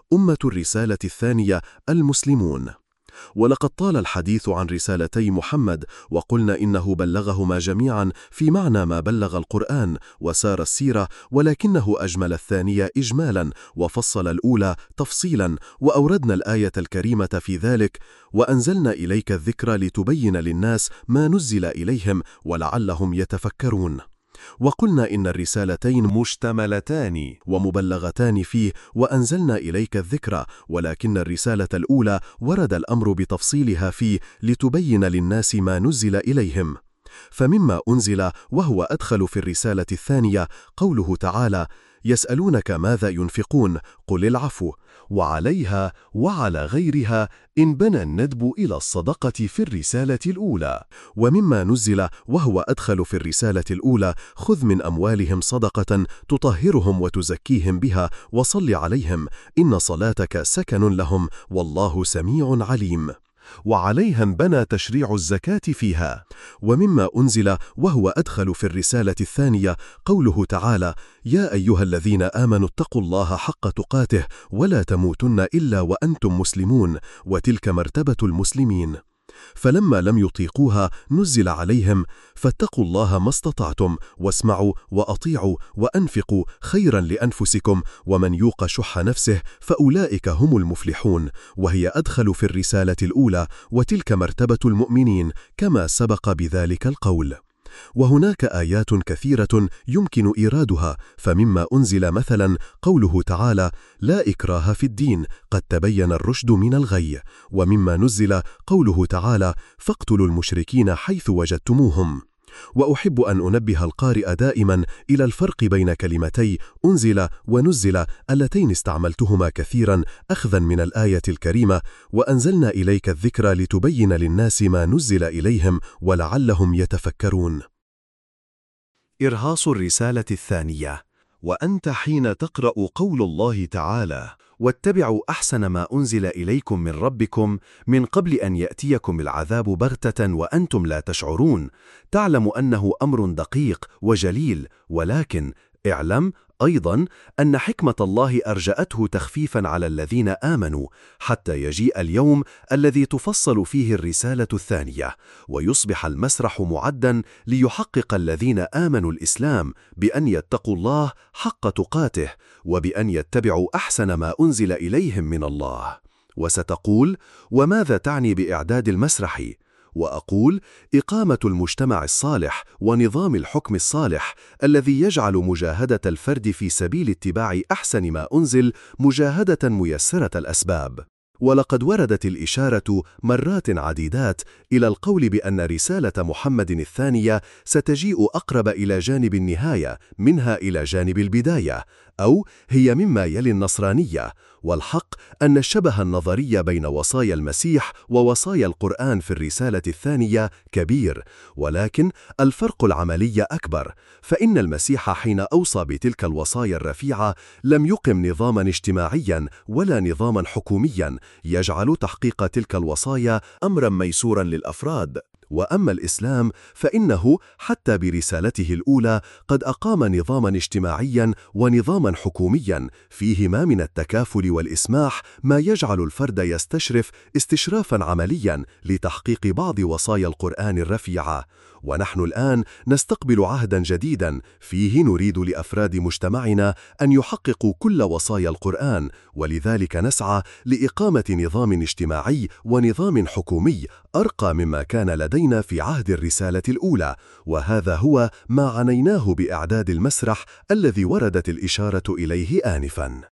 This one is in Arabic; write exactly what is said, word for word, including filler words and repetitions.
أمة الرسالة الثانية المسلمون. ولقد طال الحديث عن رسالتي محمد، وقلنا إنه بلغهما جميعا في معنى ما بلغ القرآن وسار السيرة، ولكنه أجمل الثانية إجمالا وفصل الأولى تفصيلا، وأوردنا الآية الكريمة في ذلك: وأنزلنا إليك الذكر لتبين للناس ما نزل إليهم ولعلهم يتفكرون. وقلنا إن الرسالتين مشتملتان ومبلغتان فيه وأنزلنا إليك الذكر، ولكن الرسالة الأولى ورد الأمر بتفصيلها فيه لتبين للناس ما نزل إليهم. فمما أنزل وهو أدخل في الرسالة الثانية قوله تعالى: يسألونك ماذا ينفقون قل العفو، وعليها وعلى غيرها إن بنى الندب إلى الصدقة في الرسالة الأولى. ومما نزل وهو أدخل في الرسالة الأولى: خذ من أموالهم صدقة تطهرهم وتزكيهم بها وصل عليهم إن صلاتك سكن لهم والله سميع عليم. وعليها انبنى تشريع الزكاة فيها. ومما أنزل وهو أدخل في الرسالة الثانية قوله تعالى: يا أيها الذين آمنوا اتقوا الله حق تقاته ولا تموتن إلا وأنتم مسلمون، وتلك مرتبة المسلمين. فلما لم يطيقوها نزل عليهم: فاتقوا الله ما استطعتم واسمعوا وأطيعوا وأنفقوا خيرا لأنفسكم ومن يوق شح نفسه فأولئك هم المفلحون. وهي أدخل في الرسالة الأولى، وتلك مرتبة المؤمنين كما سبق بذلك القول. وهناك آيات كثيرة يمكن إيرادها، فمما أنزل مثلا قوله تعالى: لا إكراه في الدين قد تبين الرشد من الغي. ومما نزل قوله تعالى: فاقتلوا المشركين حيث وجدتموهم. وأحب أن أنبه القارئ دائما إلى الفرق بين كلمتي أنزل ونزل اللتين استعملتهما كثيرا أخذا من الآية الكريمة: وأنزلنا إليك الذكر لتبين للناس ما نزل إليهم ولعلهم يتفكرون. إرهاص الرسالة الثانية. وأنت حين تقرأ قول الله تعالى: واتبعوا أحسن ما أنزل إليكم من ربكم من قبل أن يأتيكم العذاب بغتة وأنتم لا تشعرون، تعلم أنه أمر دقيق وجليل، ولكن اعلم أيضا أن حكمة الله أرجأته تخفيفا على الذين آمنوا حتى يجيء اليوم الذي تفصل فيه الرسالة الثانية، ويصبح المسرح معدا ليحقق الذين آمنوا الإسلام بأن يتقوا الله حق تقاته وبأن يتبعوا أحسن ما أنزل إليهم من الله. وستقول: وماذا تعني بإعداد المسرح؟ وأقول: إقامة المجتمع الصالح ونظام الحكم الصالح الذي يجعل مجاهدة الفرد في سبيل اتباع أحسن ما أنزل مجاهدة ميسرة الأسباب. ولقد وردت الإشارة مرات عديدات إلى القول بأن رسالة محمد الثانية ستجيء أقرب إلى جانب النهاية منها إلى جانب البداية، أو هي مما يلي النصرانية. والحق أن الشبه النظري بين وصايا المسيح ووصايا القرآن في الرسالة الثانية كبير، ولكن الفرق العملي أكبر، فإن المسيح حين أوصى بتلك الوصايا الرفيعة لم يقم نظاما اجتماعيا ولا نظاما حكوميا يجعل تحقيق تلك الوصايا أمرا ميسورا للأفراد. وأما الإسلام فإنه حتى برسالته الأولى قد أقام نظاما اجتماعيا ونظاما حكوميا فيهما من التكافل والإسماح ما يجعل الفرد يستشرف استشرافا عمليا لتحقيق بعض وصايا القرآن الرفيعة. ونحن الآن نستقبل عهدا جديدا فيه نريد لأفراد مجتمعنا أن يحققوا كل وصايا القرآن، ولذلك نسعى لإقامة نظام اجتماعي ونظام حكومي أرقى مما كان لدينا في عهد الرسالة الأولى، وهذا هو ما عنيناه بإعداد المسرح الذي وردت الإشارة إليه آنفا.